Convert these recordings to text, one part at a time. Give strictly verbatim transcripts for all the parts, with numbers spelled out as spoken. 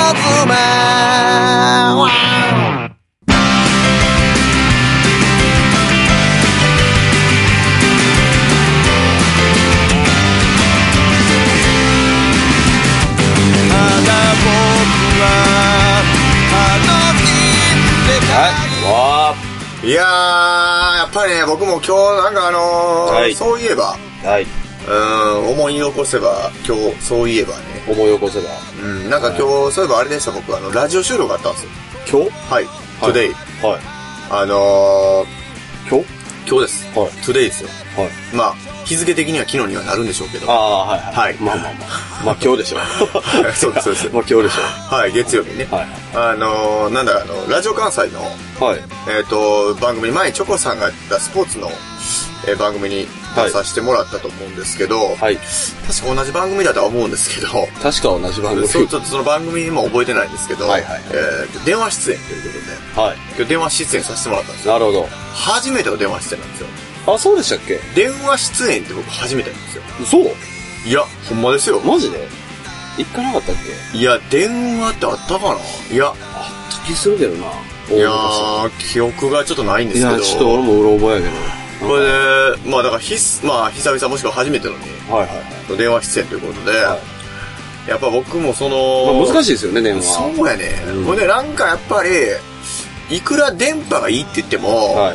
妻。いやー、やっぱりね、僕も今日なんかあのーはい、そういえば、 はい、 うん、思い起こせば、今日、そういえばね。 思い起こせば。 うん、なんか今日、はい、そういえばあれでした、僕、あの、ラジオ収録があったんですよ。 今日はい。today。 はい。 あのー、今日今日です。 はい。 today ですよ。 はい。 まあ、日付的には昨日にはなるんでしょうけど。 ああ、はいはい。 はい。 まあまあまあ。まあ今日でしょう。 そうです、そうです。 まあ今日でしょう。はい、月曜日ね。 はい。 あのー、なんだ、あの、ラジオ関西の、 はい。 えっと、番組、前にチョコさんがやったスポーツの、えー、番組に出させてもらったと思うんですけど、 はい。 確か同じ番組だとは思うんですけど、 確か同じ番組。 そう、ちょっとその番組も覚えてないんですけど、 はいはいはい。 えー、電話出演ということで、 はい。 今日電話出演させてもらったんですよ。 なるほど。 初めての電話出演なんですよ。 あ、そうでしたっけ？ 電話出演って僕初めてなんですよ。 そう？ いや、ほんまですよ。 マジで？行かなかったっけ？いや、電話ってあったかな？いや。 あった気するけどな。 いやー、記憶がちょっとないんですけど。 いや、ちょっと俺もうろ覚えやけど。 これで、まあだからひす、まあ久々もしくは初めてのに、 はいはいはい。 電話出演ということで、はい、やっぱ僕もその、 まあ、難しいですよね、電話。 そうやね。うん、これでなんかやっぱり、いくら電波がいいって言っても、はい、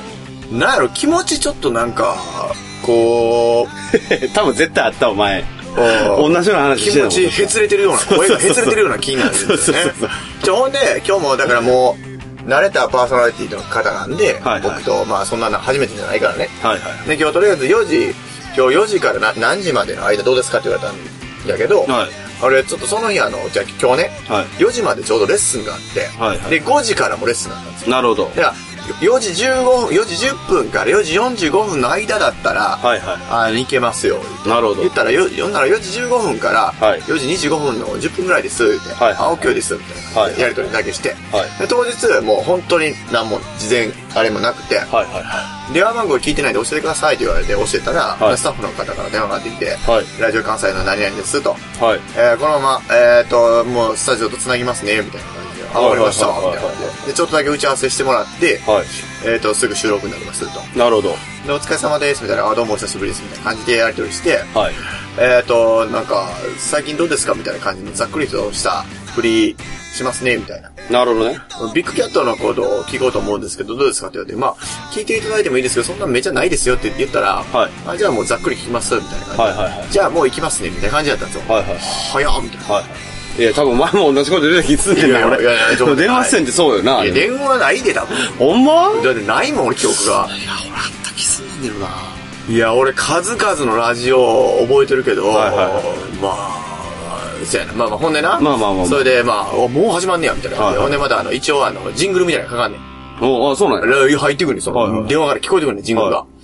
なんやろ、気持ちちょっとなんか、こう、 多分絶対あったお前。同じような話してたもん。気持ちへつれてるような、声がへつれてるような気になるんですよね。そうそうそうちょ、ほんで、今日もだからもう、慣れたパーソナリティの方なんで、はいはい、僕と、まあそんなの初めてじゃないからね。はいはい、で、今日とりあえずよじ、今日よじからな何時までの間どうですかって言われたんだけど、はい、あれ、ちょっとその日あの、じゃあ今日ね、はい、よじまでちょうどレッスンがあって、はいはい、で、ごじからもレッスンがあったんですよ。 なるほど。 だからよじじゅうごふん、よじじゅっぷんからよじよんじゅうごふんの間だったら、はいはい、あの、いけますよ。 なるほど。 言ったら、よ、よんならよじじゅうごふんから、よじにじゅうごふんのじゅっぷんぐらいです、って。はい、あ、OK です、みたいな。はい、やりとりだけして。はい、で当日、もう本当に何も事前、あれもなくて、はいはいはい、電話番号聞いてないんで教えてくださいって言われて教えたら、はい、スタッフの方から電話がかかってきて、はい、ラジオ関西の何々です、と。はい、えー、このまま、えっと、もうスタジオと繋ぎますね、みたいな感じで。あ、わかりました、みたいな感じで。で、ちょっとだけ打ち合わせしてもらって、はい、えっと、すぐ収録になりますと。 なるほど。 で、お疲れ様です、みたいな、あ、どうもお久しぶりです、みたいな感じでやり取りして、はい。えっと、なんか、最近どうですかみたいな感じのざっくりとした振りしますね、みたいな。 なるほどね。 ビッグキャットのことを聞こうと思うんですけど、どうですかって言われて、まあ、聞いていただいてもいいですけど、そんなめちゃないですよって言ったら、はい。あ、じゃあもうざっくり聞きます、みたいな感じで。はいはいはい。じゃあもう行きますね、みたいな感じだったんですよ。はいはい。早っ、みたいな。はい。いや、多分前も同じこと言うた気すんねんな、俺。いやいや、でも電話出演ってそうよな。 いや、電話ないで、多分。 ほんま？ だってないもん、俺記憶が。いや、 俺あった気すんねんけどな。 いや、俺数々のラジオ覚えてるけど、はいはいはい、まあ、そうやな。まあまあ、ほんでな。まあまあまあ。それで、まあ、もう始まんねや、みたいな。はいはい、ほんでまた、あの、一応、あの、ジングルみたいなのかかんねん。 おあ、そうなんや。入ってくるねん、その、はいはい、電話から聞こえてくるねん、ジングルが。はい、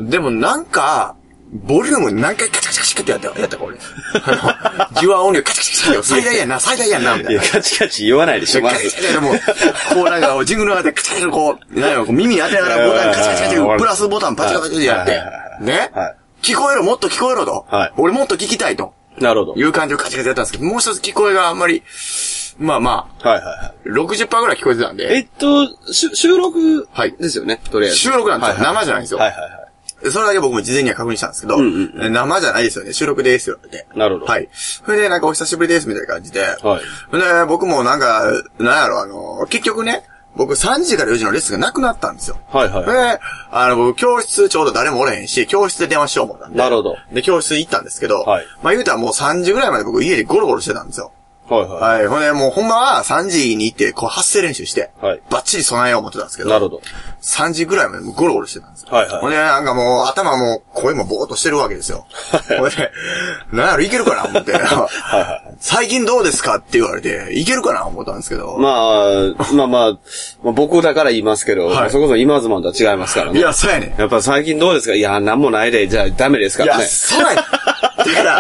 でもなんか、ボリューム何回カチカチカチカチってやった、やったか、俺。あの、受話音量カチカチカチって、最大やんな、最大やんな、みたいな。 いや、カチカチ言わないでしょ、まず。カチカチもう、 こうなんか、ジングルがあってカチカチこう、なんかこう耳当てながらボタンカチカチカチプラスボタンパチカチカチやって、ね、はい、聞こえろ、もっと聞こえろと。はい、俺もっと聞きたいと。なるほど。いう感じをカチカチやったんですけど、もう一つ聞こえがあんまり、まあまあ、はいはいはい。ろくじゅっパーセント ぐらい聞こえてたんで。 えっと、収録ですよね、とりあえず。 収録なんですよ。はいはい、生じゃないんですよ。はいはいはい。それだけ僕も事前には確認したんですけど、うんうん、生じゃないですよね。収録ですよって。なるほど。はい。それでなんかお久しぶりですみたいな感じで、はい。で、僕もなんか、なんやろ、あの、結局ね、僕さんじからよじのレッスンがなくなったんですよ。はいはい。で、あの、僕教室ちょうど誰もおれへんし、教室で電話しよう思ったんで。なるほど。で、教室行ったんですけど、はい。まあ言うたらもうさんじぐらいまで僕家でゴロゴロしてたんですよ。はいはい。はい。ほんで、もうほんまはさんじに行って、こう発声練習して、はい。バッチリ備えよう思ってたんですけど、なるほど。さんじぐらいまでゴロゴロしてたんですよ。はいはい。ほんで、なんかもう頭も声もボーっとしてるわけですよ。はい。ほんで、なんやろ、いけるかな思って、はいはい。最近どうですかって言われて、いけるかな思ったんですけど。 まあ、まあまあ、まあ、僕だから言いますけど、はい、そこそ今ズマンとは違いますからね。 いや、そうやね。 やっぱ最近どうですか？いや、なんもないで、じゃあダメですからね。 いや、そうやね。だから、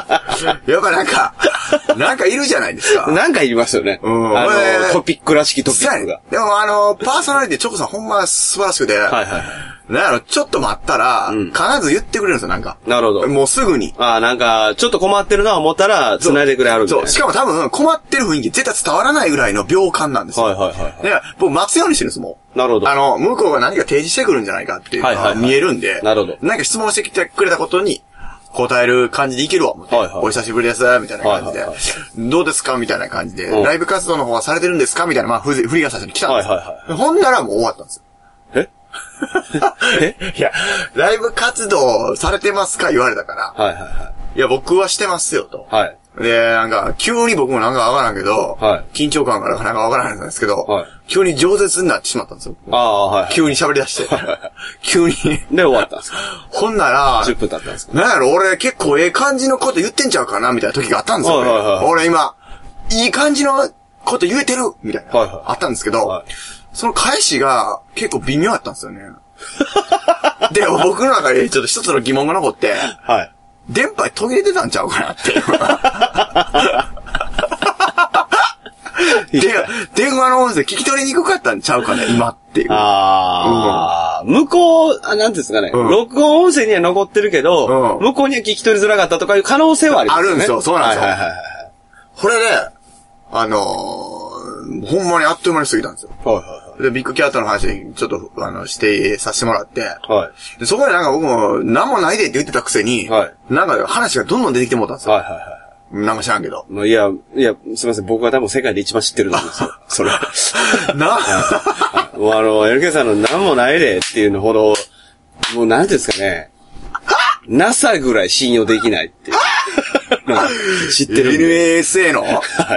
やっぱなんか、なんかいるじゃないですか。 なんかいりますよね。うん。あの、トピックらしきトピックが。 でもあの、パーソナリティチョコさんほんま素晴らしくて、はいはいはい。 なんやろ、ちょっと待ったら、うん、必ず言ってくれるんですよ、なんか。 なるほど。 もうすぐに。 ああ、なんか、ちょっと困ってるな思ったら、繋いでくれあるみたいな。 そう。しかも多分、困ってる雰囲気絶対伝わらないぐらいの秒間なんですよ。 はいはいはい、はい。 だから、僕待つようにしてるんです、もう。 なるほど。 あの、向こうが何か提示してくるんじゃないかっていうのが見えるんで。はいはいはい、なるほど。何か質問してきてくれたことに、答える感じでいけるわ、思って。はいはい、お久しぶりです、みたいな感じで。はいはいはい、どうですかみたいな感じで、うん。ライブ活動の方はされてるんですかみたいな、まあ、振りが最初に来たんですよ。はいはいはい。ほんならもう終わったんですよ。 ええいや、ライブ活動されてますか言われたから。はいはいはい。いや、僕はしてますよ、と。はい。で、なんか、急に僕もなんかわからんけど、はい。緊張感からなんかわからないんですけど、はい。急に饒舌になってしまったんですよ。ああ、はい、はい。急に喋り出して。はいはい。急に。 で、終わったんですか？ ほんなら、 じゅっぷん経ったんですか？ なんやろ、俺結構ええ感じのこと言ってんちゃうかなみたいな時があったんですよ、ね。はいはいはい。俺今、いい感じのこと言えてるみたいな。はいはい。あったんですけど、はい。その返しが結構微妙だったんですよね。で、僕の中でちょっと一つの疑問が残って、はい。電波途切れてたんちゃうかなって。で、電話の音声聞き取りにくかったんちゃうかな、今っていう。 ああ、うん、向こう、あ、なんていうんですかね、うん、録音音声には残ってるけど、うん、向こうには聞き取りづらかったとかいう可能性はありますね。 あるんですよ、そうなんですよ。はいはいはい。これで、あのー、ほんまにあっという間に過ぎたんですよ。はいはいはい。で、ビッグキャットの話、ちょっと、あの、してさせてもらって、はい。で、そこでなんか僕も、何もないでって言ってたくせに、はい。なんか話がどんどん出てきてもらったんですよ。はいはいはい。なんか知らんけど。 いや、いや、すみません、僕は多分世界で一番知ってると思うんですよ。それ。なもうあの、エルケー さんの何もないでっていうのほど、もうなんていうんですかね、NASA ぐらい信用できないっていう。知ってる。 エヌエーエスエー のはい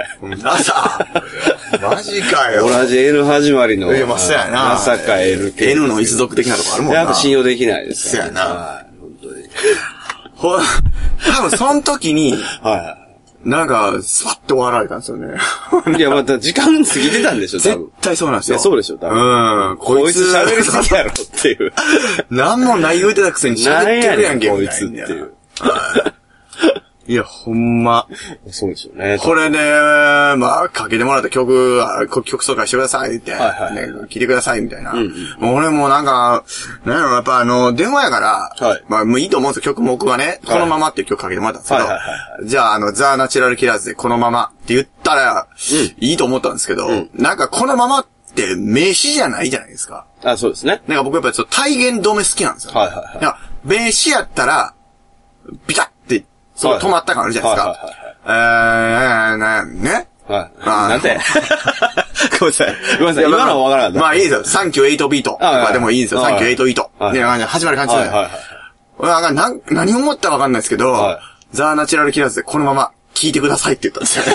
。NASA? マジかよ。 同じ N 始まりの。 いや、まあ、そうやな。 NASA か N 系。 N の一族的なとこあるもんな。 やっぱ信用できないですから、ね。そうやな。はい。本当に。ほ、多分その時に、はい。なんか、スパッと笑われたんですよね。 いや、また時間過ぎてたんでしょ、多分。 絶対そうなんですよ。 いや、そうでしょ、多分。うん。 こいつ喋りすぎやろっていう。 何もない言うてたくせに喋ってるやんけ、 こいつっていう。 いや、ほんま。 そうですよね。 これね、まあ、かけてもらった曲、曲紹介してくださいって、はいはいね、聞いてくださいみたいな。うんうん、もう俺もなんか、なんやろ、やっぱあの、電話やから、はい、まあ、もういいと思うんですよ。曲目はね、はい、このままっていう曲かけてもらったんですけど、はいはいはい、じゃあ、あの、ザ・ナチュラル・キラーズでこのままって言ったら、うん、いいと思ったんですけど、うん、なんかこのままって名詞じゃないじゃないですか。 あ、そうですね。 なんか僕やっぱりちょっと体言止め好きなんですよ。はいはいはい。いや、名詞やったら、ビタッて、そう、止まった感あるじゃないですか。はいはいはい。えー、ね。 はい。なんてごめんなさい。ごめんなさい。今のはわからなかった。 まあいいですよ。サンキューエイトビート。まあでもいいんですよ。サンキューエイトビート。ね、始まる感じですね。はいはい。な、何思ったかわかんないですけど、ザ・ナチュラル・キラーズでこのまま聴いてくださいって言ったんですよ。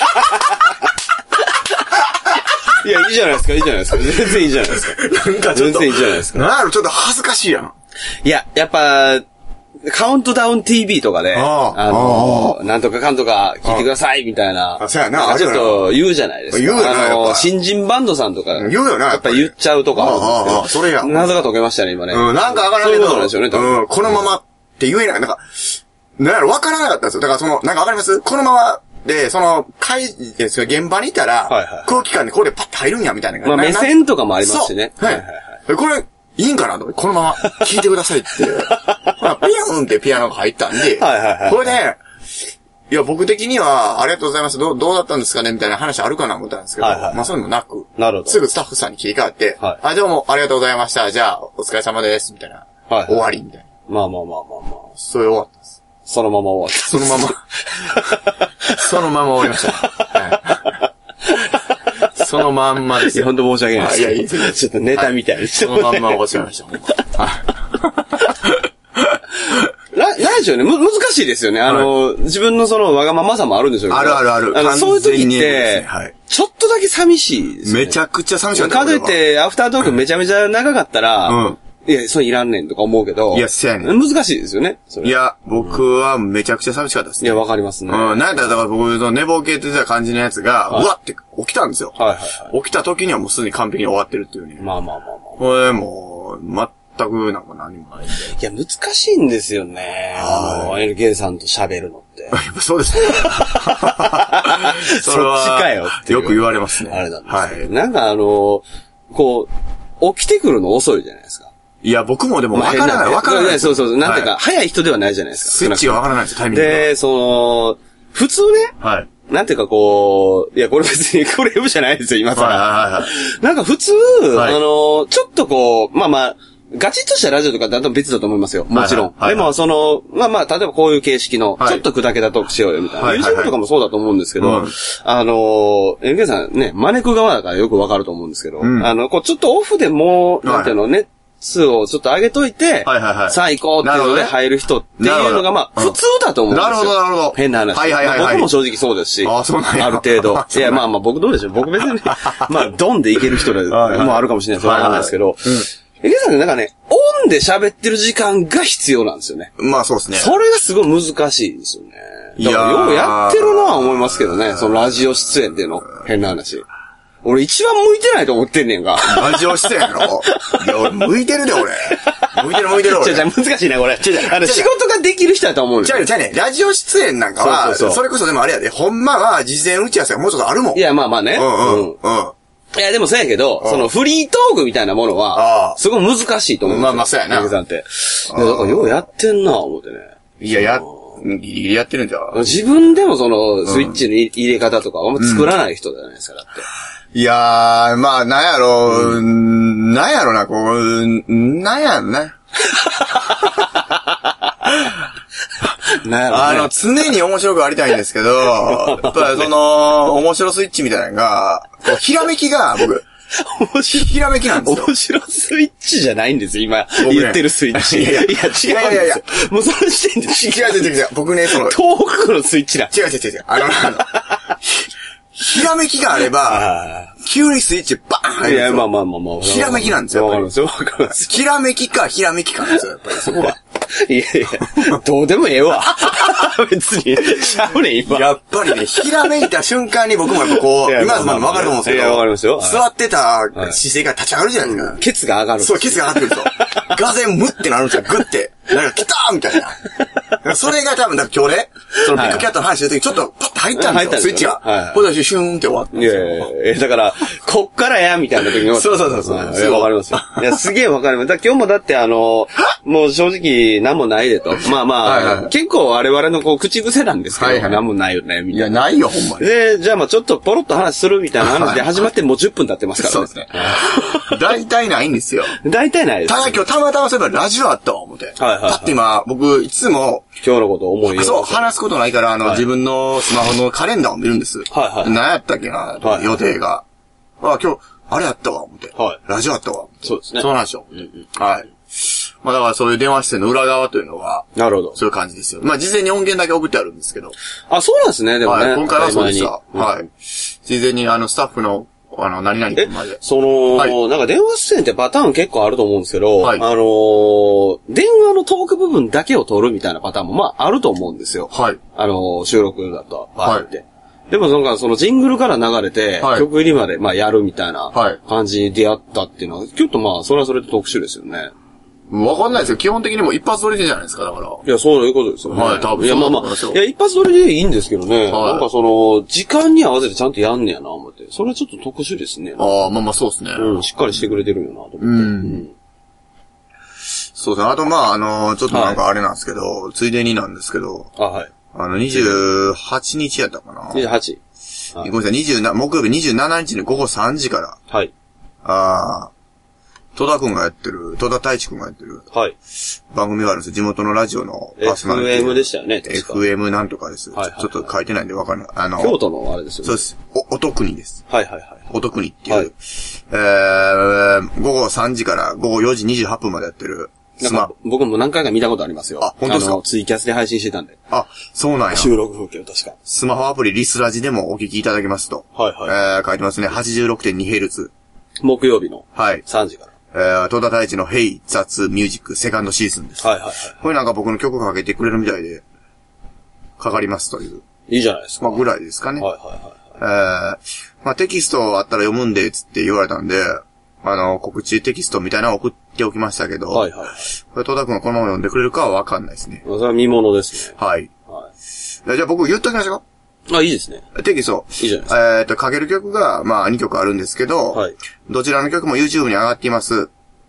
いや、いいじゃないですか、いいじゃないですか。全然いいじゃないですか。なんかちょっと。全然いいじゃないですか。 なんやろ、ちょっと恥ずかしいやん。 いや、やっぱ、カウントダウン ティーブイ とかで、あ, あのー、なんとかかんとか聞いてくださいみたいな。 あ、そうやな。 ちょっと言うじゃないですか。 言うよな。 あのー、新人バンドさんとか。 言うよな。 やっぱり言っちゃうとかあるんですけど。 ああ、それや。 謎が解けましたね、今ね。 うん、なんかわからないけど。そういうことなんですよね、多分。 うん、このままって言えない。なんか、なんやろ、わからなかったんですよ。だからその、なんかわかります？このままで、その、会、現場にいたら、はいはい、空気感でこれでパッと入るんや、みたいな。 まあ目線とかもありますしね。 はいはいはい。これ、いいんかなとこのまま聴いてくださいって。まあ、ピヨンってピアノが入ったんで、はいはいはい、これで、いや、僕的には、ありがとうございます。どう、どうだったんですかねみたいな話あるかな思ったんですけど、はいはい、まあそういうのもなく、なるほど。すぐスタッフさんに切り替わって、はい、あ、どうもありがとうございました。じゃあ、お疲れ様です。みたいな。はいはい、終わりみたいな。 まあまあまあまあまあ。 それ終わったです。 そのまま終わった。 そのまま。そのまま終わりました。はいそのまんまですよ。 本当申し訳ないです。 いや、いいです。 ちょっとネタみたいに、はい、 そのまんま終わっちゃいました。 ラ, ラジオね、む、難しいですよね。あの、はい、自分のそのわがままさもあるんでしょうけど。 あるあるある。 あのそういう時って、はい、ちょっとだけ寂しいです、ね。 めちゃくちゃ寂しい。 かといって、アフタートークめちゃめちゃ長かったら、うんいや、それいらんねんとか思うけど。 いや、せやねん。難しいですよね。 いや、僕はめちゃくちゃ寂しかったですね。 いや、わかりますね。 うん。なんだったら僕の寝ぼけてた感じのやつが、はい、うわって起きたんですよ。はいはいはい。起きた時にはもうすでに完璧に終わってるっていうね。 まあまあまあまあ。 これもう、全くなんか何もないんで。 いや、難しいんですよね。あの、エルケー さんと喋るのって。 やっぱそうですね。 それは。そっちかよって。 よく言われますね。 あれなんです。はい。なんかあの、こう、起きてくるの遅いじゃないですか。 いや、僕もでもわからない、わからない。 そうそうそう。なんていうか、早い人ではないじゃないですか。 スイッチがわからないですよ、タイミングが。 で、その、普通ね。はい。なんていうかこう、いや、これ別にこれ M じゃないですよ、今更。はいはいはい。なんか普通、あの、ちょっとこう、まあまあ、ガチッとしたラジオとかだと別だと思いますよ。もちろん。はいはいはい、でも、その、まあまあ、例えばこういう形式の、ちょっと砕けたトークしようよみたいな。はい、YouTube とかもそうだと思うんですけど、はいはいはい、あの、エヌケー さんね、招く側だからよくわかると思うんですけど、うん、あの、こう、ちょっとオフでもう、なんていうの、熱をちょっと上げといて、はいはいはい、さあ行こうっていうので入る人っていうのが、まあ、普通だと思うんですよ。 なるほど、なるほど。 変な話。 はいはいはい、はい。 僕も正直そうですし、 あ、そうなんや。 ある程度。いや、まあまあ、僕どうでしょう。僕別に、まあ、ドンでいける人でもあるかもしれないです。わかんないですけど、エケさんね、なんかね、オンで喋ってる時間が必要なんですよね。 まあそうですね。 それがすごい難しいですよね。いやー。ようやってるなぁ思いますけどね。そのラジオ出演での変な話。俺一番向いてないと思ってんねんが。 ラジオ出演やろいや、俺向いてるで俺。向いてる向いてる俺。 ちゃちゃ難しいなこれ。ちゃちゃあの仕事ができる人だと思うねん。 ちゃうね、ちゃうね。ラジオ出演なんかは、そうそうそうそれこそでもあれやで、ほんまは事前打ち合わせがもうちょっとあるもん。 いや、まあまあね。 うんうん。うん。 いや、でもそうやけど、そのフリートークみたいなものは、すごい難しいと思う。 まあまあそうやな。 エケさんって。だからようやってんなぁ思ってね。 いや、や、ギリギリやってるんじゃん。 自分でもその、スイッチの入れ方とか、あんま作らない人じゃないですか、だって。 いやー、まあ、なんやろ、うん、なんやろな、こう、なんやろな。 なんやろね、 あの、常に面白くありたいんですけど、やっぱりその、面白スイッチみたいなのが、こうひらめきが、僕、面白い。ひらめきなんですよ。 面白スイッチじゃないんですよ、今、言ってるスイッチ。いやいや、いや違うんですよ。いやいやいや、もうその時点で違う違う違う違う。僕ね、その、 遠くのスイッチだ。 違う違う違う違う。あの、あの、ひらめきがあれば、急にスイッチバーン入るんですよ。いや、 まあまあまあまあ。 ひらめきなんですよ。 わかりますよ、わかります。 ひらめきか、ひらめきかなんですよ、やっぱりそこは。 いやいや、どうでもええわ。別に。ちゃうねん、今。 やっぱりね、ひらめいた瞬間に僕もやっぱこう、今までわかると思うんですけど。 いや、わかりますよ。 座ってた姿勢が立ち上がるじゃないですか。 ケツが上がる。 そう、ケツが上がってくると。ガゼンムってなるんですよ、グッて。なんか、来たーみたいな。それが多分、だから今日ね、そのビッグキャットの話してる時ちょっとパッと入ったんですよ、スイッチが。はい。ほんで、シューンって終わったんですよ。 いやいやだから、こっからや、みたいな時に。 そうそうそうそう。 いや、わかりますよ。いや、すげえわかります。だ今日もだってあの、もう正直、なんもないでと。まあまあ、はいはい、結構我々のこう、口癖なんですけど、はいはい、なんもないよね、みたいな。 いや、ないよ、ほんまに。 で、じゃあまあちょっとポロッと話するみたいな話で始まってもうじゅっぷん経ってますからね。 そうですね。大体ないんですよ。 大体ないです、ね。 ただ今日たまたまそういえばラジオあったわ、思って。はいはい、はい。だって今、僕、いつも、 今日のこと思いよ。 そう、話すことないから、あの、はい、自分のスマホのカレンダーを見るんです。はいはい。何やったっけな、はい、予定が。あ、今日、あれあったわ、思って。はい。ラジオあったわ。 そうですね。 そうなんですよ。うんうん、はい。まあだからそういう電話出演の裏側というのは、 なるほど。 そういう感じですよ。まあ事前に音源だけ送ってあるんですけど。 あ、そうなんですね、でもね。 はい、今回はそうでした。うん、はい。事前にあの、スタッフの、あの、何々君まで。 その、はい、なんか電話出演ってパターン結構あると思うんですけど、はい、あのー、電話のトーク部分だけを取るみたいなパターンもまああると思うんですよ。はい。あのー、収録だと場合って。はい、でもなんかそのジングルから流れて、はい、曲入りまでまあやるみたいな感じに出会ったっていうのは、ちょっとまあ、それはそれで特殊ですよね。 わかんないですよ。基本的にも一発撮りでじゃないですか、だから。 いや、そういうことですよね。 はい、多分。 いや、まあまあ、いや、一発撮りでいいんですけどね。はい、なんかその、時間に合わせてちゃんとやんねやな、思って。それはちょっと特殊ですね。 ああ、まあまあそうですね。 うん、しっかりしてくれてるよな、と思って。うん。うん、 そうですね。あとまあ、あの、ちょっとなんかあれなんですけど、はい、ついでになんですけど。あ、はい。あの、にじゅうはちにちやったかな。 にじゅうはち。 はい、ごめんなさい、にじゅうな、木曜日にじゅうしちにちの午後さんじから。はい。ああ。戸田くんがやってる、戸田太一くんがやってる。はい。番組があるんですよ。地元のラジオのパーソナリティ。エフエム でしたよね、確かエフエム なんとかです。はいはいはい。ちょっと書いてないんでわかんない。あの、 京都のあれですよね。 そうです。お、音国です。 はいはいはい。 音国っていう。はい。えー、午後さんじから午後よじにじゅうはっぷんまでやってる。 なんか僕も何回か見たことありますよ。あ、本当ですか？あの、ツイキャスで配信してたんで。 あ、そうなんや。 収録風景確か。 スマホアプリリスラジでもお聞きいただけますと。はいはい。えー、書いてますね。はちじゅうろくてんにヘルツ。 木曜日の。はい。さんじから。 えー、戸田太一の Hey That's Music セカンドシーズンです。はいはいはい。これなんか僕の曲かけてくれるみたいで、かかりますという。 いいじゃないですか。 まあぐらいですかね。はいはいはい。えー、まあテキストあったら読むんで、つって言われたんで、あの、告知テキストみたいなのを送っておきましたけど、はいはい。これ戸田くんがこのまま読んでくれるかはわかんないですね。 それは見物ですね。はい。 はい。じゃあ僕言っときましょうか。 あ、いいですね。 テキスト。 いいじゃないですか。 えっと、かける曲が、まあにきょくあるんですけど、はい。どちらの曲も YouTube に上がっています。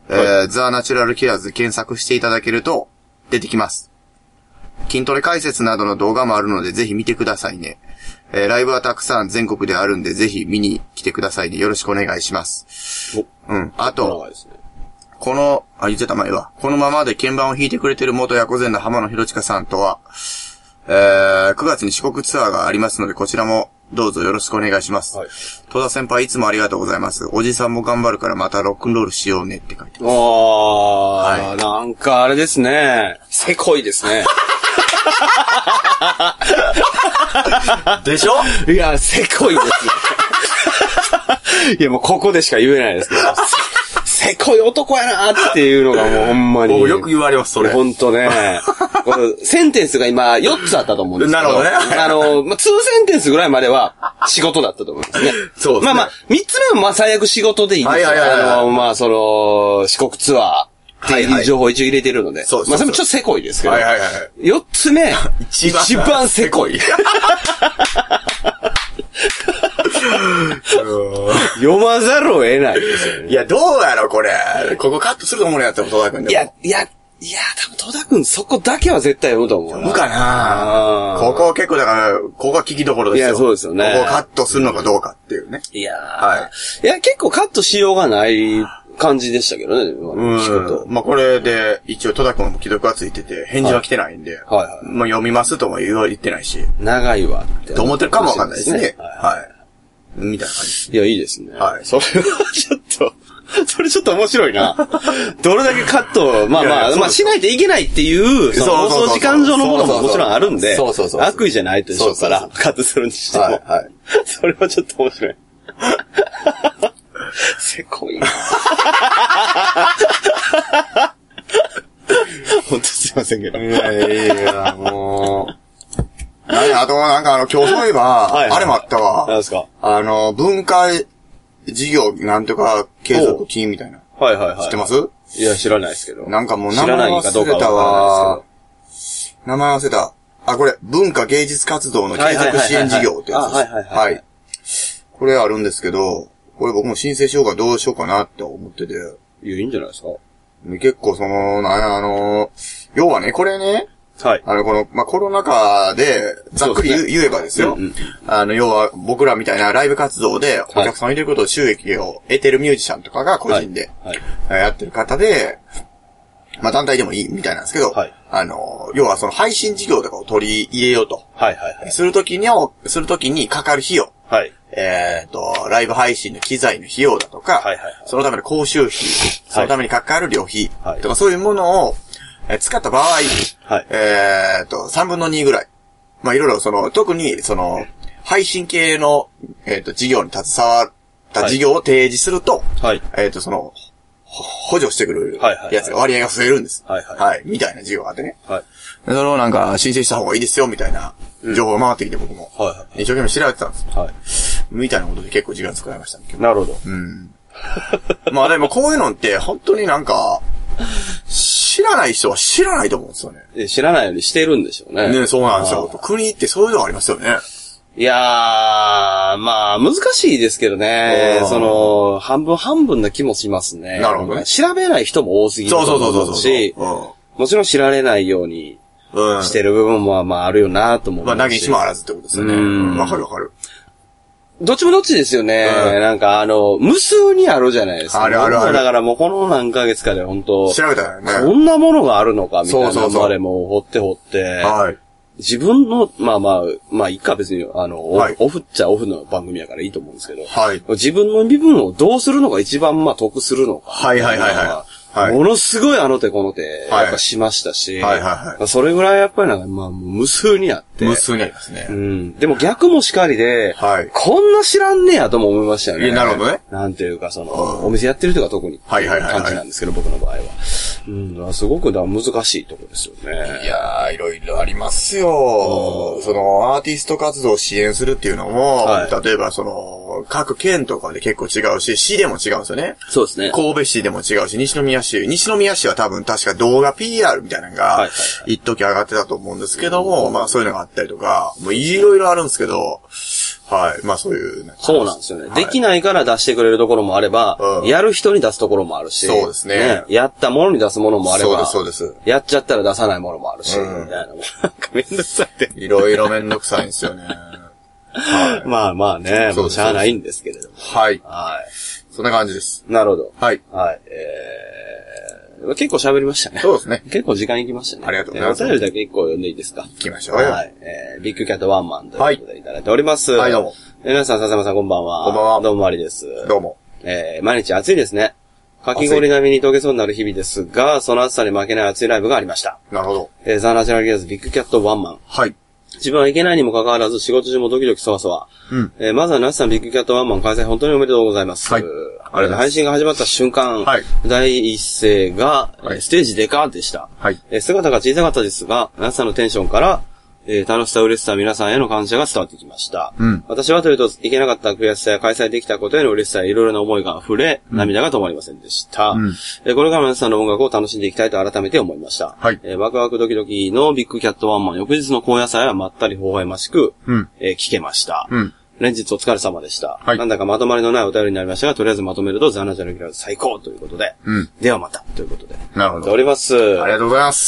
えー、ザ・ナチュラルキラーズ検索していただけると出てきます。筋トレ解説などの動画もあるのでぜひ見てくださいね。えー、ライブはたくさん全国であるんでぜひ見に来てくださいね。よろしくお願いします。うん。あと、この、あ、言ってた前は、このままで鍵盤を弾いてくれてる元ヤコゼンの浜野博親さんとは、えー、くがつに四国ツアーがありますので、こちらもどうぞよろしくお願いします。はい。戸田先輩いつもありがとうございます。おじさんも頑張るからまたロックンロールしようねって書いてます。ああ、はい、なんかあれですね。せこいですね。 でしょ？ いや、せこいですね。いや、もうここでしか言えないですけど。せこい男やなーっていうのがもうほんまに。 よく言われます、それ。 ほんとね。センテンスが今よっつあったと思うんですけど。なるほどね。あの、まあ、にセンテンスぐらいまでは仕事だったと思うんですね。そうですね。まあまあ、みっつめもまあ最悪仕事でいいんですよ。はいはいはいはい、あの、まあその、四国ツアーっていう情報を一応入れてるので。そうです。まあそれもちょっとせこいですけど。はいはいはい。よっつめ、一番、一番せこい。読まざるを得ないですよね。 いや、どうやろ、これ。ここカットすると思うのやったら、戸田君でも。 いや、いや、いや、多分戸田君そこだけは絶対読むと思う。 読むかなここ結構だから、ここが聞きどころですよ。 いや、そうですよね。 ここをカットするのかどうかっていうね。 いやはい。いや、結構カットしようがない感じでしたけどね。うん。 聞くと。まあ、これで、一応戸田君も既読がついてて、返事は来てないんで。はい。はいはい。もう読みますとも言ってないし。 長いわって。 と思ってるかもわかんないですね。はい。はいみたいな感じ。 いや、いいですね。 はい。 それはちょっと、それちょっと面白いな。どれだけカット、まあまあ、まあしないといけないっていう、その放送時間上のものももちろんあるんで、そうそうそう。悪意じゃないとでしょうから、カットするにしても。はい。はい。それはちょっと面白い。せこいな。本当すいませんけど。いやいやいや、もう。 あと、なんかあの、今日そういえば、はいはいはい、あれもあったわ。 何ですか？ あの、文化事業なんとか継続金みたいな。はいはいはい。知ってます？ いや、知らないですけど。 なんかもう名前忘れたわ。名前忘れた。あ、これ、文化芸術活動の継続支援事業ってやつです。はいはいはい。はい。これあるんですけど、これ僕も申請しようかどうしようかなって思ってて。 いや、いいんじゃないですか？ 結構その、なんや、あの、要はね、これね、はい。あの、この、まあ、コロナ禍で、ざっくり言, ね、言えばですよ、うんうん。あの、要は、僕らみたいなライブ活動で、お客さんを入れることを収益を得てるミュージシャンとかが個人で、はいはい、やってる方で、まあ、団体でもいいみたいなんですけど、はい、あの、要はその配信事業とかを取り入れようと。はいはいはい。するときに、するときにかかる費用。はい。えっ、ー、と、ライブ配信の機材の費用だとか、はいはいはい、そのための講習費、そのためにかかる旅費、はい、とかそういうものを、えー、使った場合、はい、えっ、ー、と、さんぶんのにぐらい。まあ、いろいろその、特にその、配信系の、えっ、ー、と、事業に携わった事業を提示すると、はい、えっ、ー、と、その、補助してくるやつが割合が増えるんです。はいはい。はい。みたいな事業があってね。はい。それをなんか申請した方がいいですよ、みたいな情報が回ってきて僕も。はいはい。一生懸命調べてたんですよ。はい。みたいなことで結構時間使いましたね。 なるほど。 うん。まあでもこういうのって本当になんか、知らない人は知らないと思うんですよね。 知らないようにしてるんでしょうね。 ね、そうなんですよ。国ってそういうのありますよね。 いやー、まあ、難しいですけどね。その、半分半分な気もしますね。なるほどね。調べない人も多すぎると思うし、もちろん知られないようにしてる部分もまああるよなと思う。 まあ、投げしもあらずってことですよね。うん。わかるわかる。 どっちもどっちですよね。うん、なんかあの、無数にあるじゃないですか。あるあるある。だからもうこの何ヶ月かで本当調べたよね。 こんなものがあるのかみたいなのまでもう掘って掘って。はい。自分の、まあまあ、まあいいか別に、あの、はい、オフっちゃオフの番組やからいいと思うんですけど、はい、自分の身分をどうするのが一番まあ得するのか。はいはいはいはい。はい、ものすごいあの手この手、やっぱしましたし、はいはいはい、それぐらいやっぱりなんか、まあ無数にあって。 無数にありますね。 うん。でも逆もしかりで、はい、こんな知らんねやとも思いましたよね。 いや、なるほどね。 なんていうか、その、お店やってる人が特に、はいはいはい、感じなんですけど、僕の場合は。うん、すごくだ難しいところですよね。 いやー、いろいろありますよ。その、アーティスト活動を支援するっていうのも、はい、例えばその、各県とかで結構違うし、市でも違うんですよね。 そうですね。 神戸市でも違うし、西宮市、西宮市は多分確か動画 ピーアール みたいなのが、一時上がってたと思うんですけども、うん、まあそういうのがあったりとか、もういろいろあるんですけど、 はい。まあそういう、ね。 そうなんですよね、はい。できないから出してくれるところもあれば、うん、やる人に出すところもあるし。 そうですね。ね、 やったものに出すものもあれば。 そうです、そうです。 やっちゃったら出さないものもあるし、うん、みたいな。なんかめんどくさいって。 いろいろめんどくさいんですよね。 はい、まあまあね、もうしゃあないんですけれども。 はい。 はい。 そんな感じです。 なるほど。 はい。 はい。えー、結構喋りましたね。 そうですね。 結構時間いきましたね。 ありがとうございます。 お便りだけ一個読んでいいですか？ 行きましょうよ。 はい。えー、ビッグキャットワンマンということでいただいております。 はい、どうも。 えー、皆さん、笹山さんこんばんは。 こんばんは。 どうもありです。 どうも。 えー、毎日暑いですね。かき氷並みに溶けそうになる日々ですが、その暑さに負けない暑いライブがありました。 なるほど。 えー、ザ・ナチュラル・ギアーズビッグキャットワンマン。 はい。 自分は行けないにもかかわらず仕事中もドキドキそわそわ。うん。えー、まずはナスさんビッグキャットワンマン開催本当におめでとうございます。はい。ありがとうございます。配信が始まった瞬間、はい。第一声が、はい、ステージデカーでした。はい。えー、姿が小さかったですが、ナスさんのテンションから、えー、楽しさ、嬉しさ、皆さんへの感謝が伝わってきました。うん。私はというと、行けなかった悔しさや開催できたことへの嬉しさやいろいろな思いが溢れ、うん、涙が止まりませんでした。うん。えー、これから皆さんの音楽を楽しんでいきたいと改めて思いました。はい。えー、ワクワクドキドキのビッグキャットワンマン翌日の高野菜はまったり微笑ましく、うん。えー、聞けました。うん。連日お疲れ様でした。はい。なんだかまとまりのないお便りになりましたが、とりあえずまとめると、ザ・ナチュラル・ギアーズ最高ということで。うん。ではまた、ということで。 なるほど。 おります。 ありがとうございます。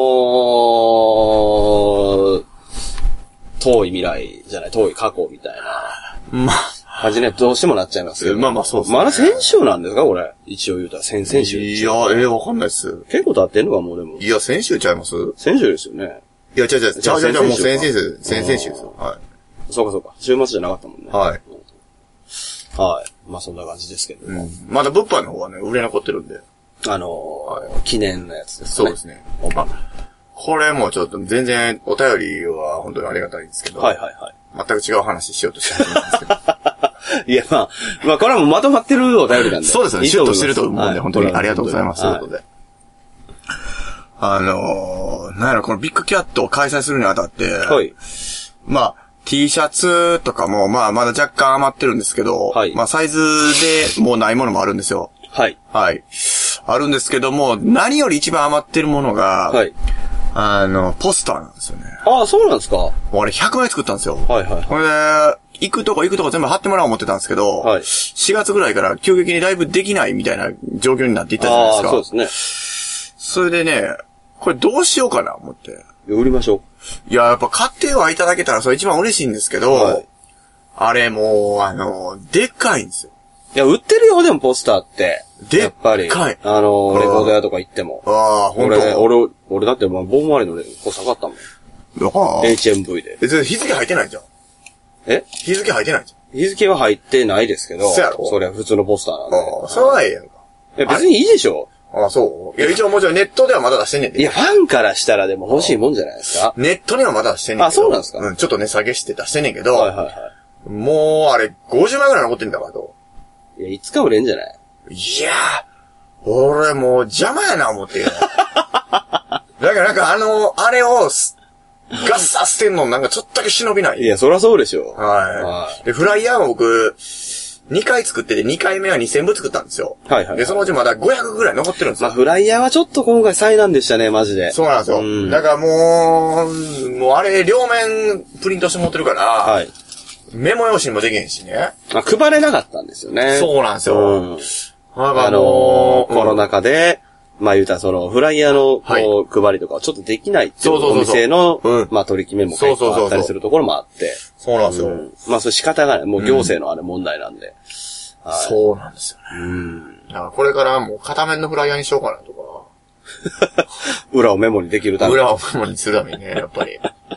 もう、遠い未来じゃない、遠い過去みたいな。まあ。感じね、どうしてもなっちゃいますけど。 まあまあそうですね。 まだ先週なんですかこれ。一応言うたら、先々週。 いや、ええー、わかんないっす。 結構経ってんのかもうでも。 いや、先週ちゃいます？ 先週ですよね。 いや、違う違う、違う違う、もう先々週、先々週ですよ。はい。 そうかそうか。週末じゃなかったもんね。 はい。 はい。まあそんな感じですけども。 うん、まだ物販の方はね、売れ残ってるんで。 あのー、はい、記念のやつですね。そうですね。あ、これもちょっと全然お便りは本当にありがたいんですけど。 はいはいはい。 全く違う話しようとしてるんですけど。 いや、まあ、まあこれはもうまとまってるお便りなんで。 そうですね。シュッとしてると思うんで、はい、本当にありがとうございます。ということで。あのー、なんやろ、このビッグキャットを開催するにあたって、はい。まあ、T シャツとかも、まあ、まだ若干余ってるんですけど、はい。まあ、サイズでもうないものもあるんですよ。はい。はい。あるんですけども、何より一番余ってるものが、はい。あの、ポスターなんですよね。 ああ、そうなんですか。 俺ひゃくまい作ったんですよ。 はいはい。 これで、行くとこ行くとこ全部貼ってもらおう思ってたんですけど、はい。しがつぐらいから急激にライブできないみたいな状況になっていったじゃないですか。 ああ、そうですね。 それでね、これどうしようかな思って。 売りましょう。 いや、やっぱ買ってはいただけたらそれ一番嬉しいんですけど、はい、あれもう、あの、でっかいんですよ。 いや、売ってるよ、でもポスターって。 でっかい。 やっぱり。あの、レコード屋とか行っても。 ああ、ほんと。 俺、俺、俺だってまあ、ボンマリのポスター買ったもん。ああ。エイチエムブイ で。 え、日付入ってないじゃん。 え日付入ってないじゃん。 日付は入ってないですけど。 そうやろ？ それは普通のポスターなんで。 ああ、それはええやんか。 いや、別にいいでしょ。 ああ、そう？いや、一応もちろんネットではまだ出してんねんで。 いや、ファンからしたらでも欲しいもんじゃないですか。 ネットにはまだ出してんねんけど。 あ、そうなんですか？ うん、ちょっと値下げして出してんねんけど。 はいはいはい。 もう、あれ、ごじゅうまいぐらい残ってんだからと。 いや、いつか売れんじゃない？ いやー、俺もう邪魔やな思ってよ。だからなんかあの、あれを、ガッサ捨てんのなんかちょっとだけ忍びない。 いや、そりゃそうでしょ。 はい。はい、で、フライヤーも僕、にかい作ってて、にかいめはにせんぶ作ったんですよ。はいはい、はい。で、そのうちまだごひゃくぐらい残ってるんですよ。 まあ、フライヤーはちょっと今回災難でしたね、マジで。 そうなんですよ。うん、だからもう、もうあれ、両面プリントして持ってるから、はい。メモ用紙にもできへんしね。 あ、配れなかったんですよね。 そうなんですよ。うん。 あのー、コロナ禍で、まあ言うたらその、フライヤーのこう、配りとかはちょっとできないっていうお店の、まあ取り決めも結構あったりするところもあって。 そうなんですよ。 まあそれ仕方がない。もう行政のあれ問題なんで。 そうなんですよね。うん。だからこれからもう片面のフライヤーにしようかなとか。 裏をメモにできるために。 裏をメモにするためにね、やっぱり。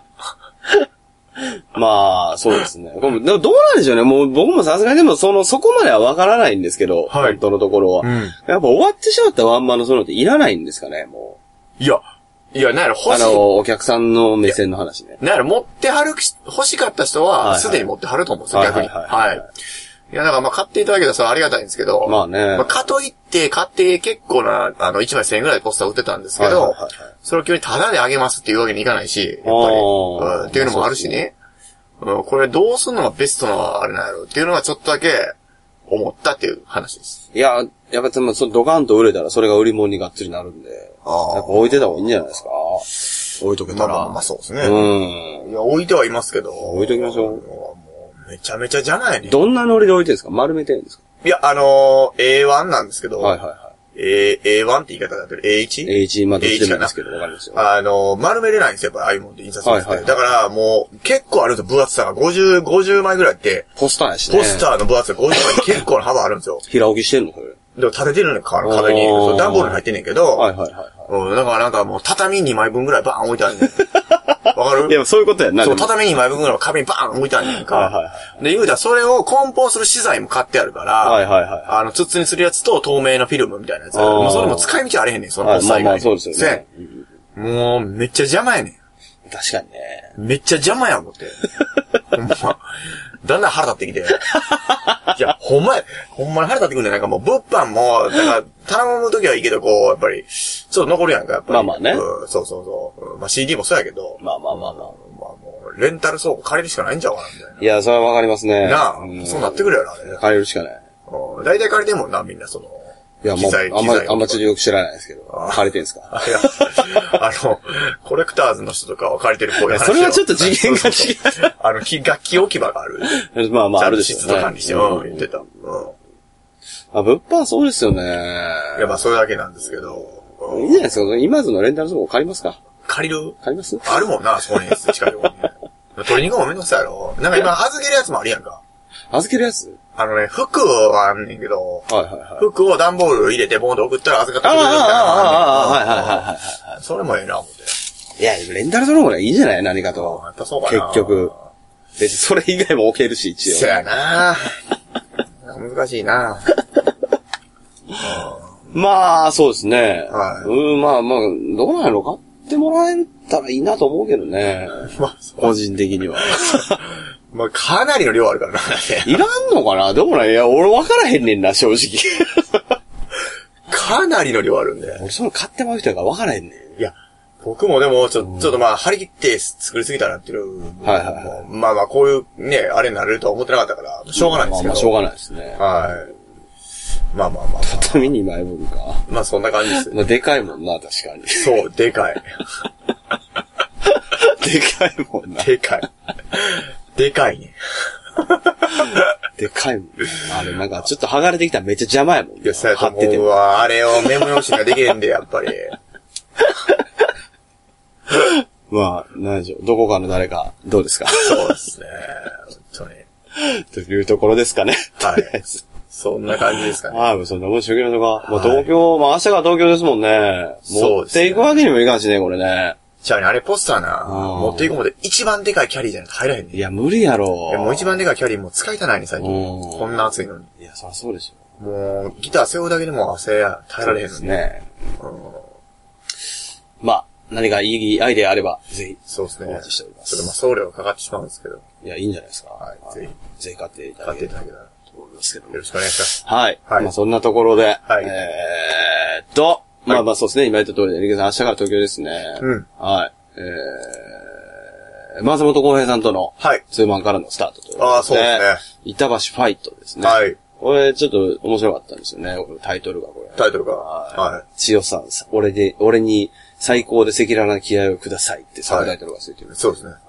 まあ、そうですね。どうなんでしょうね。もう僕もさすがにでもその、そこまではわからないんですけど、はい、本当のところは、うん。やっぱ終わってしまったワンマンのそのっていらないんですかね、もう。いや、いや、なんやろ、欲しい。 あの、お客さんの目線の話ね。 なんやろ、持ってはる、欲しかった人は、すでに持ってはると思うんですよ、はいはい、逆に。はい。はいはいいや、だからまあ買っていただけたらそれありがたいんですけど。まあね。まあ、かといって、買って結構な、あの、いちまいせんえんぐらいでポスター売ってたんですけど、はいはいはいはい、それを急にタダであげますっていうわけにいかないし、やっぱり。うん、っていうのもあるしね。うん、これどうすんのがベストなあれなんやろっていうのはちょっとだけ思ったっていう話です。 いや、やっぱりそのドカンと売れたらそれが売り物にがっつりなるんで、あやっぱ置いてた方がいいんじゃないですか。置いとけたら。 まあまあまあそうですね。うん。いや、置いてはいますけど。 置いときましょう。 めちゃめちゃ邪魔やね。 どんなノリで置いてるんですか？丸めてるんですか？ いや、あのー、エーワン なんですけど、 はいはいはい。 えー、エーワン って言い方だってる エーワン？ エーワン、まあどっちでもいいですけど、わかりますよ。 あのー、丸めれないんですよ、やっぱああいうもんって印刷するんです、 はいはいはい、 だからもう、結構あるんですよ、分厚さが。ごじゅう、ごじゅうまいぐらいって。 ポスターやしね。 ポスターの分厚さがごじゅうまい結構な幅あるんですよ。 平置きしてんのこれ。 でも立ててるね、壁に。そう、段ボールに入ってんねんけど。 はいはいはい。 うん、だからなんかもう畳にまいぶんぐらいバーン置いてあるねん。わかる？ いや、そういうことやな。 そう、畳にまいぶんぐらい壁にバーン置いてあるねんか。はいはいはい。で、言うたらそれを梱包する資材も買ってあるから、はいはいはい。あの、筒にするやつと透明のフィルムみたいなやつ。もうそれも使い道あれへんねん、そのポスター以外に。まあまあそうですよね。もう、めっちゃ邪魔やねん。 確かにね。めっちゃ邪魔や思って。ほんま。だんだん腹立ってきて。いや、ほんまや、ほんまに腹立ってくるんじゃないか、もう物販も、だから、頼むときはいいけど、こう、やっぱり、ちょっと残るやんか、やっぱり。 まあまあね。 うん、そうそうそう。まあ シーディー もそうやけど。 まあまあまあまあ。まあもう、レンタル倉庫借りるしかないんちゃうかな、みたいな。 いや、それはわかりますね。 なあ、うん、そうなってくるやろ、あれ。 借りるしかない。 うん、大体借りてんもんな、みんな、その。 いや、もう、あんま、あんまちょっとよく知らないですけど。借りてんすか？ いや、あの、コレクターズの人とかは借りてるっぽい話。 それはちょっと次元が違う。あの、楽器置き場がある。 まあまあ、あるでしょ。 湿度管理して、うん、言ってた。うん。 あ、物販そうですよね。 いや、まあ、それだけなんですけど。 いいじゃないですか。今津のレンタル倉庫借りますか？ 借りる？ 借りますあるもんな、そこに、近いとこに。取りに行くのもめんどくさいやろ。なんか今、預けるやつもあるやんか。 預けるやつ？ あのね、服はあんねんけど、 はいはいはい。 服を段ボール入れてボンと送ったら預かってくれるみたいな。ああ、ああ、はいはいはいはい。それもええな、思って。 いや、レンタルドローンがいいんじゃない？何かと。 やっぱそうかな。 結局。別にそれ以外も置けるし、一応。 そうやな難しいなまあ、そうですね。 はい。 うん、まあまあ、どうなんやろ？買ってもらえたらいいなと思うけどね。まあ、個人的には。 まあ、かなりの量あるからな。 いらんのかな？どうなん？いや、俺分からへんねんな、正直。 かなりの量あるんで。 俺、それ買ってもらう人やから分からへんねん。 いや、僕もでも、ちょ、うん、ちょっとまあ、張り切って作りすぎたなっていう。 はいはいはい。 まあまあ、こういうね、あれになれるとは思ってなかったから、しょうがないですけど。 まあまあ、しょうがないですね。 はい。まあまあまあ、まあ。 畳にまいぶんか。 まあ、そんな感じです。 まあ、でかいもんな、確かに。 そう、でかい。 でかいもんな。 でかい。でかいね。 でかいもん。あれ、なんか、ちょっと剥がれてきたらめっちゃ邪魔やもん。 いや、そうやと思うわ。あれをメモ用紙ができへんで、やっぱり。 まあ、何でしょう。どこかの誰か、どうですか？ そうですね。本当に。というところですかね。 はい。そんな感じですかね。 はい、そんなもんしょげのとか。まあ、東京、まあ、明日が東京ですもんね。持っていくわけにもいかんしね、これね。 じゃあね、あれポスターな、持っていくもんで一番でかいキャリーじゃないと入らへんねん。 いや、無理やろ。 いや、もう一番でかいキャリーもう使いたないね、最近。こんな暑いのに。 いや、そりゃそうでしょ。 もう、ギター背負うだけでも汗や耐えられへんのに。 ね。まあ、何かいいアイデアあれば、ぜひ。 そうですね。 お待ちしております。 ちょっとまあ、送料かかってしまうんですけど。 いや、いいんじゃないですか。 はい、ぜひ。ぜひ買っていただけたら。買っていただけたら。 と思いますけど。 よろしくお願いします。 はい。はい。まあ、そんなところで。 はい。 えーっと、まあまあそうですね。今言った通りで、リケさん明日から東京ですね。 うん。 はい。えー、松本浩平さんとの、 はい。 ツーマンからのスタートということで、ね。 ああ、そうですね。 板橋ファイトですね。 はい。 これ、ちょっと面白かったんですよね。タイトルがこれ。 タイトルが。はい。 千代さん、俺で、俺に最高で赤裸々な気合をくださいってサブタイトルがついてる、 はい。そうですね。はい。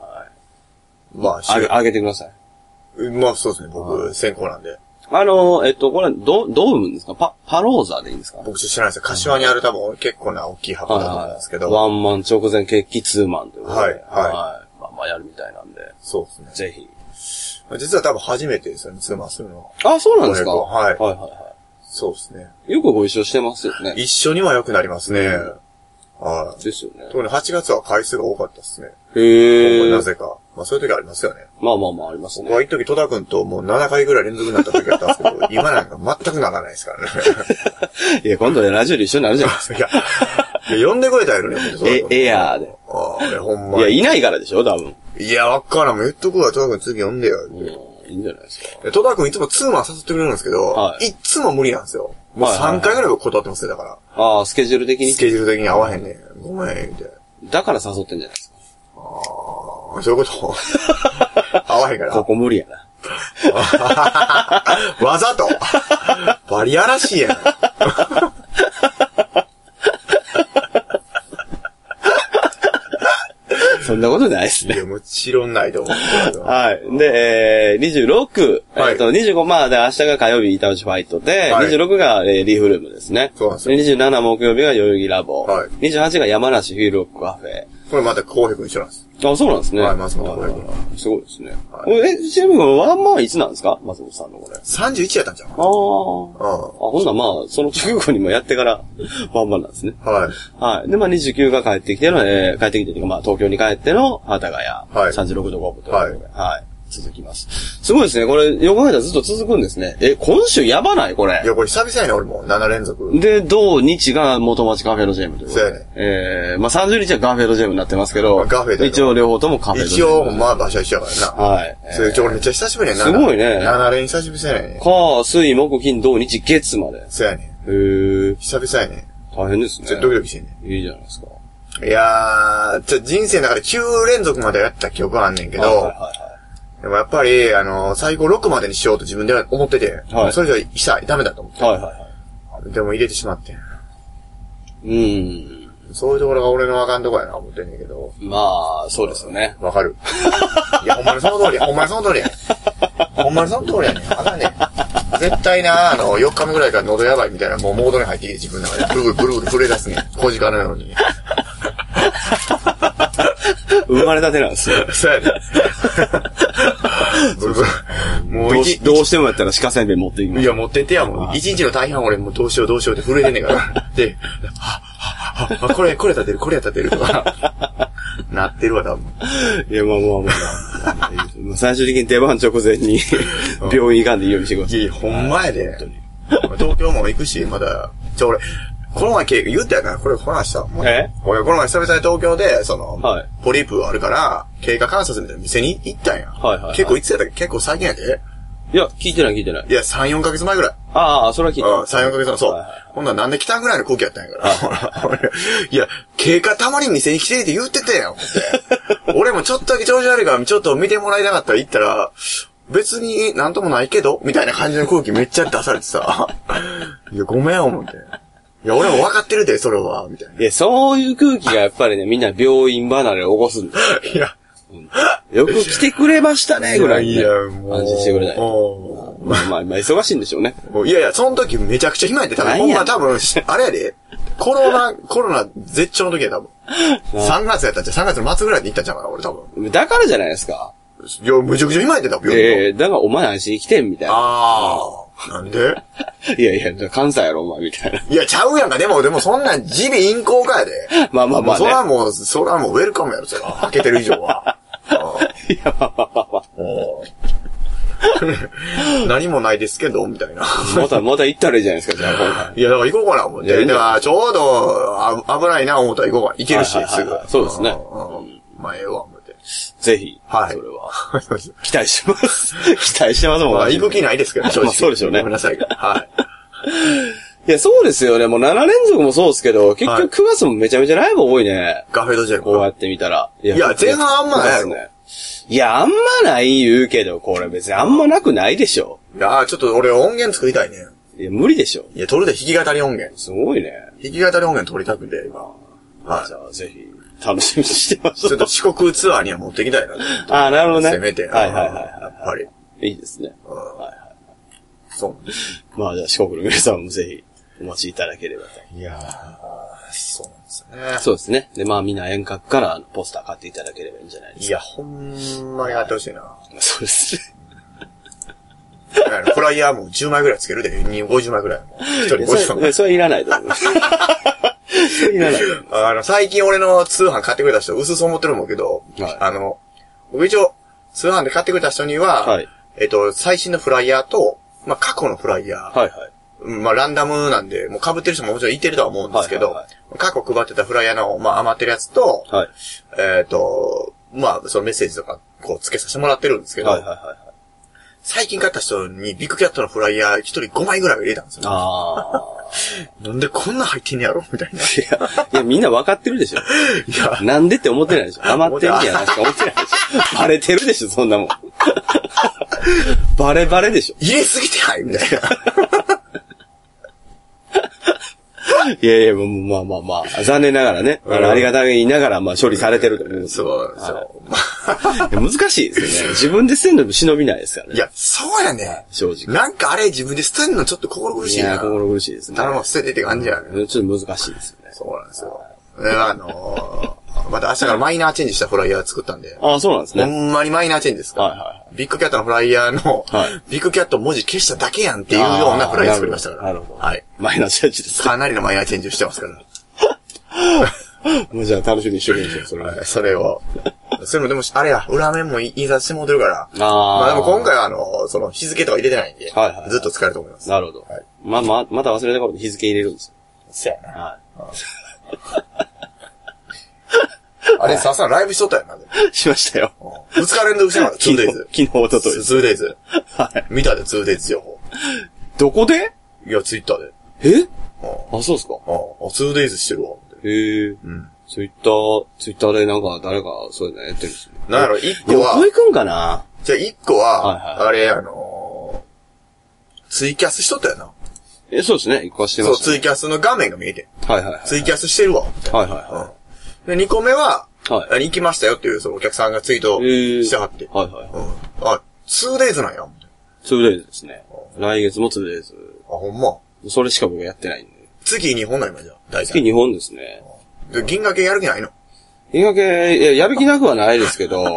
まあ、 あげ、あげてください。 まあ、そうですね。僕、先行なんで。 あの、えっと、これ、ど、どう読むんですか？パ、パローザでいいんですか？ 僕知らないですよ。柏にある多分結構な大きい箱なんですけど。 ワンマン直前決起ツーマンということで。 はい。はい。 まあまあやるみたいなんで。 そうですね。 ぜひ。 実は多分初めてですよね、ツーマンするの。 あ、そうなんですか？ はい。 はいはいはい。 そうですね。 よくご一緒してますよね。 一緒には良くなりますね。はい。 ですよね。 特にはちがつは回数が多かったですね。 へー。 なぜか。まあそういう時ありますよね。 まあまあまあありますね。 僕は一時戸田くんともうななかいぐらい連続になった時あったんですけど、今なんか全くならないですからね。 いや、今度ね、ラジオで一緒になるじゃないですか。 いや、いや呼んでくれたやろね、 え、エアーで。 ああ、いや、ほんま。 いや、いないからでしょ、多分。 いや、わっからん。言っとくわ、戸田くん次呼んでよ。 うん、いいんじゃないですか。 戸田くんいつもツーマン誘ってくれるんですけど、はい、いつも無理なんですよ。もうさんかいぐらい断ってますよ、だから。 ああ、スケジュール的にスケジュール的に合わへんねん。ごめん、みたいな。 だから誘ってんじゃないですか。 ああ、そういうこと合わへんから。 ここ無理やな。 わざとバリやらしいやん。 そんなことないですね。 いや、もちろんないと思う。 はい。で、えー、にじゅうろく、はい、えっと、にじゅうご、まあ、で、明日が火曜日、板内ファイトで、はい、にじゅうろくが、えー、リーフルームですね。 そうなんですよ。 にじゅうなな木曜日が代々木ラボ。 はい。 にじゅうはちが山梨フィールドカフェ。 これまた浩平君一緒なんです。 あ、そうなんですね。 はい、松本浩平君。すごいですね。はい、え、ちなみにワンマンいつなんですか松本さんのこれ。 さんじゅういちやったんじゃん。ああ。あ、 ほんならまあ、その直後にもやってからワンマンなんですね。 はい。 はい。で、まあにじゅうくが帰ってきての、えー、帰ってきてというか、まあ東京に帰っての、幡ヶ谷。はい。さんじゅうろくどごぶということで。はい。はい。続きます。すごいですね。これ、横浜ずっと続くんですね。え、今週やばないこれ。 いや、これ久々やね、俺も。なな連続。 で、土日が元町カフェロジェムということで。 そうやね。 えー、まあさんじゅうにちはカフェロジェムになってますけど。 まあ、カフェで。 一応両方ともカフェロジェム。 一応、まあ場所一緒やからな。 はい。 それ、ちょ、俺めっちゃ久しぶりやな。 すごいね。 なな連久しぶりやね。 火、水、木、金、土、日、月まで。 そうやね。 へー。 久々やね。 大変ですね。 ちょっとドキドキしてんね。 いいじゃないですか。 いやー、ちょ、人生の中できゅう連続までやった記憶はあんねんけど、はいはいはい。でもやっぱり、あの、最後ろくまでにしようと自分では思ってて、はい、それじゃしたらダメだと思って。はいはいはい。でも入れてしまって。 うーん。 そういうところが俺のあかんとこやな、思ってんねんけど。 まあ、そうですよね。 わかる。いや、ほんまにその通りや。ほんまにその通りや。ほんまにその通りやねん。あかんねん。絶対な、あの、よっかめぐらいから喉やばいみたいな、もうモードに入ってきて自分の中で、ブルブルブルブル震え出すねん。小鹿のように。 生まれたてなんですよ。 そうやね。 もうどうし、どうしてもやったら鹿せんべい持っていきます。 いや、持ってってや、もう。一日の大半俺もうどうしようどうしようって震えてんねんから。で、はっ、はっ、はっ、これ、これ立てる、これ立てるとか、なってるわ、多分。 いや、まあまあまあまあ。最終的に出番直前に、病院行かんでいいようにしてください。 いや、ほんまやで。東京も行くし、まだ、ちょ、俺、この前経過言ったやな、これ話した。 え俺、この前久々に東京で、その、 はい、 ポリープあるから、経過観察みたいな店に行ったんや。はいはい、はい。結構いつやったっけ結構最近やで。 いや、聞いてない聞いてない。 いや、さん、よんかげつまえぐらい。 ああ、それは聞いてない。 さん、よんかげつまえ、そう。はいはい、ほんならなんで来たんぐらいの空気やったんやから。いや、経過たまに店に来てって言ってたやん、って。俺もちょっとだけ調子悪いから、ちょっと見てもらいたかったら行ったら、別になんともないけど、みたいな感じの空気めっちゃ出されてさ。いや、ごめん、思って。いや、俺も分かってるで、それは、みたいな。 いや、そういう空気がやっぱりね、みんな病院離れを起こすんだよ。 いや、 うん、よく来てくれましたね、ぐらい、ね。 いや、もう。 安心してくれない。まあまあ、まあ、忙しいんでしょうね。 いやいや、その時めちゃくちゃ暇やって、多分。ほんま多分、あれやで。コロナ、コロナ絶頂の時や、多分。さんがつやったんじゃ、さんがつの末ぐらいに行ったんちゃうかな、俺多分。 だからじゃないですか。 いや、むちゃくちゃ暇やってた、病院。 ええー、だからお前安心来てん、みたいな。 ああ。なんでいやいや、関西やろ、お前、みたいな。 いや、ちゃうやんか。でも、でもそんなん、耳鼻咽喉科やで。 まあまあまあ、ね。 そらもう、そらもうウェルカムやろ、そら。開けてる以上は。 いや、まあまあまあまあ。 何もないですけど、みたいな。 また、また行ったらいいじゃないですか、じゃあ、今回。 いや、だから行こうかな、思って。だから、ちょうど、あ危ないな、思ったら行こうか。行けるし、すぐ。 そうですね。 まあ、ええわ、思って。 ぜひ。はい。それは。期待します。期待してますもん。 まあ、行く気ないですけど、正直。 まあ、そうでしょうね。 ごめんなさい。はい。 いや、そうですよね。もうなな連続もそうですけど、結局くがつもめちゃめちゃライブ多いね。 カフェドジェル。 こうやって見たら。 いや、前半あんまないやろ。 いや、あんまない言うけど、これ別にあんまなくないでしょ。 いや、ちょっと俺音源作りたいね。 いや、無理でしょ。 いや、撮るで弾き語り音源。 すごいね。 弾き語り音源撮りたくて、今。 はい。じゃあ、ぜひ、楽しみにしてます。 ちょっと四国ツアーには持ってきたいな。 ああ、なるほどね。 せめて。 はいはいはい。 やっぱり。 いいですね。はいはい。 そう。 まあ、じゃあ四国の皆さんもぜひ、お待ちいただければと。 いやー、そうなんですね。 そうですね。で、まあみんな遠隔からポスター買っていただければいいんじゃないですか。 いや、ほんまにやってほしいな。 そうですね。 フライヤーもじゅうまいぐらいつけるで、ごじゅうまいぐらい。一人ごじゅうまい。 それいらないと思います。それいらない。 あの、最近俺の通販買ってくれた人、薄々思ってると思うけど、はい、あの、僕一応、通販で買ってくれた人には、はい、えっと、最新のフライヤーと、まあ、過去のフライヤー。はいはい。まあ、ランダムなんで、もう被ってる人ももちろんいてるとは思うんですけど、はいはいはい、過去配ってたフライヤーの、まあ、余ってるやつと、はい、えっと、まあ、そのメッセージとか、こう、付けさせてもらってるんですけど、はいはいはい、最近買った人にビッグキャットのフライヤー一人ごまいぐらい入れたんですよ。ああ。なんでこんな入ってんねやろみたいな。いや、いや、みんな分かってるでしょ。いや。なんでって思ってないでしょ。余ってんねやなしか思ってないでしょ。バレてるでしょ、そんなもん。バレバレでしょ。 入れすぎてないみたいな。 いやいや、まあまあまあ、残念ながらね、あの、ありがたいながら、まあ処理されてると思う。 そうそう。 難しいですよね。自分で捨てるのも忍びないですからね。 いや、そうやね。 正直。 なんかあれ自分で捨てるのちょっと心苦しいな。 いや、心苦しいですね。 頼む、捨ててって感じやね。 ちょっと難しいですよね。 そうなんですよ。あのー、また明日からマイナーチェンジしたフライヤー作ったんで。 ああ、そうなんですね。 ほんまにマイナーチェンジですか。はいはい。ビッグキャットのフライヤーの、はい、ビッグキャット文字消しただけやんっていうようなフライヤー作りましたから。 なるほど。 はい。 マイナーチェンジです。 かなりのマイナーチェンジをしてますから。 もうじゃあ楽しみにしておきましょう、 それは。それを。それもでも、あれや、裏面も印刷してもうてるから。ああ。 まあでも今回はあの、その日付とか入れてないんで、はいはい、ずっと使えると思います。 なるほど。はい、まあまあ、また忘れた頃に日付入れるんですよ。 そやな。はい。あれ、ささんライブしとったよな。 しましたよ。 ふつか連続してなかった。ツーデイズ。 昨日、おととい。 ツーデイズ。はい。見たで、ツーデイズ情報。 どこで？ いや、ツイッターで。 えあ、そうっすか。 あ、ツーデイズしてるわ。 へえ。うん。ツイッター、ツイッターでなんか誰かそういうのやってるんですよ。 なんやろ、一個は。 どこ行くんかな？ じゃあ一個は、はいはい、あれ、あのー、ツイキャスしとったよな。 え、そうですね。一個はしてました、 ね。そう、ツイキャスの画面が見えて。 はいはい、はい。 ツイキャスしてるわ。 はいはいはい。 うん、で、二個目は、はい。行きましたよっていう、そのお客さんがツイートしてはって。 はいはいはい。 うん。あ、ツーデイズなんや。 ツーデイズですね。来月もツーデイズ。 あ、ほんま。 それしか僕やってないんで。 月にほんな今じゃ。大体。 月にほんですね。 で、銀河系やる気ないの？ 銀河系、いや、やる気なくはないですけど。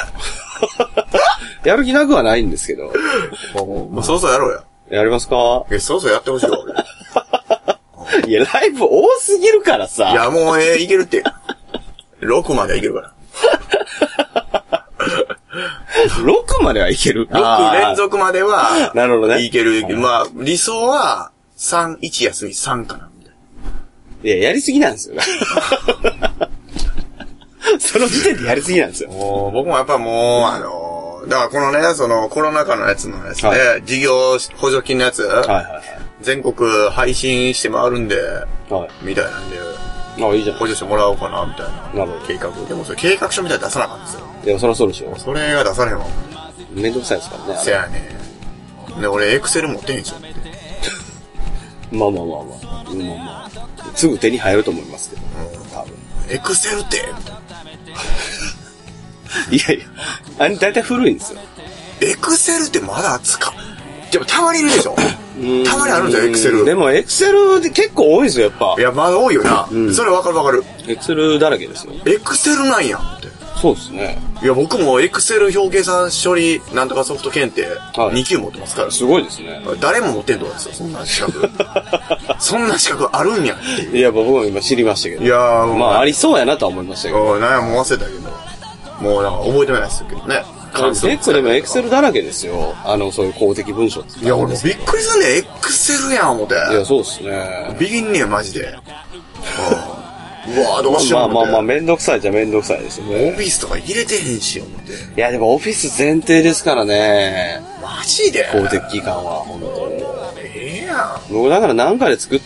やる気なくはないんですけど。 もうそろそろやろうや。 やりますか？ え、そろそろやってほしいわ、 俺。いや、ライブ多すぎるからさ。 いや、もう、えー、いけるって。ろくまではいけるから。 ろくまではいける？ ろく 連続までは、 なるほどね。 いける。まあ、理想は、さん、いち休みさんかな、みたいな。いや、やりすぎなんですよ。その時点でやりすぎなんですよ。 もう僕もやっぱもう、あの、だからこのね、そのコロナ禍のやつのやつで、はい、事業補助金のやつ、はいはいはい、全国配信して回るんで、はい、みたいなんで、 あ、いいじゃん。 補助してもらおうかな、みたいな。なるほど。計画。でもそれ計画書みたいに出さなあかんですよ。 いや、そりゃそうでしょ。 それが出されへんわ。 めんどくさいですからね。 せやね。で、俺、エクセル持ってへんしょ。 まあまあまあまあ。まあまあ。すぐ手に入ると思いますけど。うん、多分。 エクセルっていやいや、あれだいたい古いんですよ。 エクセルってまだ扱う。でもたまにいるでしょ。たまにあるんですよ、エクセル。 でもエクセルって結構多いですよ、やっぱ。 いや、まだ多いよな。うん、それわかるわかる。 エクセルだらけですよ。 エクセルなんやって。 そうですね。 いや、僕もエクセル表計算処理なんとかソフト検定に級持ってますから。 すごいですね。 誰も持ってんとかですよ、そんな資格。そんな資格あるんやっていう。 いや、僕も今知りましたけど。 いやー、 まあ、ありそうやなとは思いましたけど。 なんや、もう忘れたけど。もうなんか覚えてないですけどね。 結構でもエクセルだらけですよ。あの、そういう公的文書って。 いや、俺もびっくりすんねん。エクセルやん、思って。いや、そうっすね。 ビギンねん、マジで。うわぁ、どうしよう。 まあまあまあ、めんどくさいじゃめんどくさいですよね。 オフィスとか入れてへんし、思って。 いや、でもオフィス前提ですからね。 マジで公的機関は、本当に。 ええやん。 僕だから何かで作って、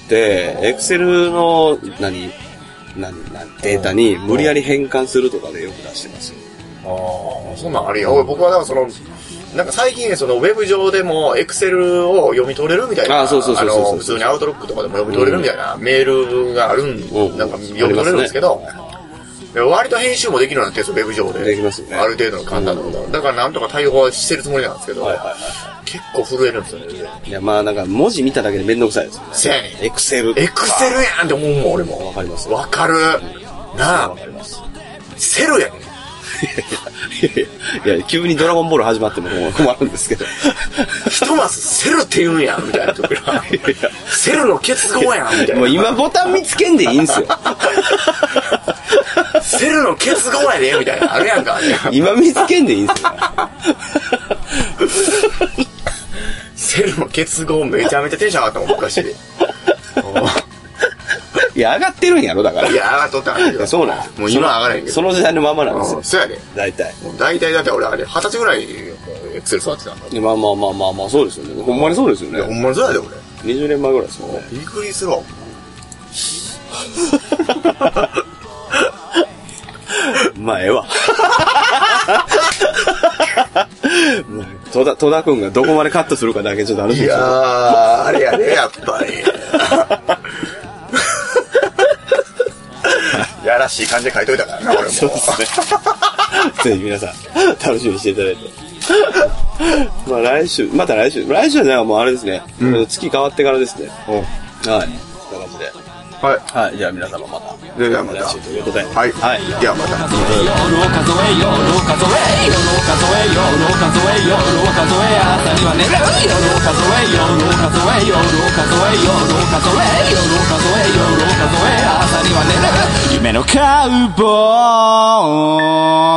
エクセルの、何、何、何、データに無理やり変換するとかでよく出してますよ。 ああ、そんなんあるよ。僕はだからその、なんか最近そのウェブ上でもエクセルを読み取れるみたいな。 あ、そうそうそうそうそう。 あの、普通にアウトロックとかでも読み取れるみたいなメールがあるん、うん、なんか読み取れるんですけど、ね、割と編集もできるようになってるんですよ、ウェブ上で。できますよね。 ある程度の簡単なこと、うん。だからなんとか対応はしてるつもりなんですけど、はいはいはい、結構震えるんですよね。 いや、まあなんか文字見ただけでめんどくさいですよね。 せやねん。 エクセル。 エクセルやんって思うもん、俺も。 わかります。 わかる。うん、なあ。わかります。セルやねん。 いやいやいや、急にドラゴンボール始まっても困るんですけど。 ひとまずセルって言うんやん、みたいなところ。セルの結合やん、みたいな。 もう今ボタン見つけんでいいんすよ。 セルの結合やで、みたいな。あるやんか。 今見つけんでいいんすよ。 セルの結合めちゃめちゃテンション上がったもん、昔で。 いや、上がってるんやろ、だから。 いや、上がっとったんだけど。 そうなんです。 もう今上がらへんけど。 その時代のままなんですよ。 そうやで。 大体。 大体だって俺あれ、二十歳ぐらい、エクセル触ってたんだ。 まあまあまあまあまあ、そうですよね。ほんまにそうですよね。 ほんまにそうやで、俺。 にじゅうねんまえぐらいですもんね。 びっくりするわ。 まあ、ええわ。戸田、戸田くんがどこまでカットするかだけちょっと楽しみです。 いやー、あれやね、やっぱり。 らしい感じで書いといたからな、俺も。 そうですね。ぜひ皆さん、楽しみにしていただいて。まあ来週、また来週、来週はね、もうあれですね、うん、月変わってからですね。うん。はい。こんな感じで。はい。はい。じゃあ皆様また。 ではまた。 来週ということで。 はい。はい。ではまた。 夜を数えよ、夜を数え、夜を数え、夜を数え、夜を数え、朝には寝る。夜を数え、夜を数え、夜を数え、夜を数え、夜を数え、夜を数え、朝には寝る。夢のカウボーイ。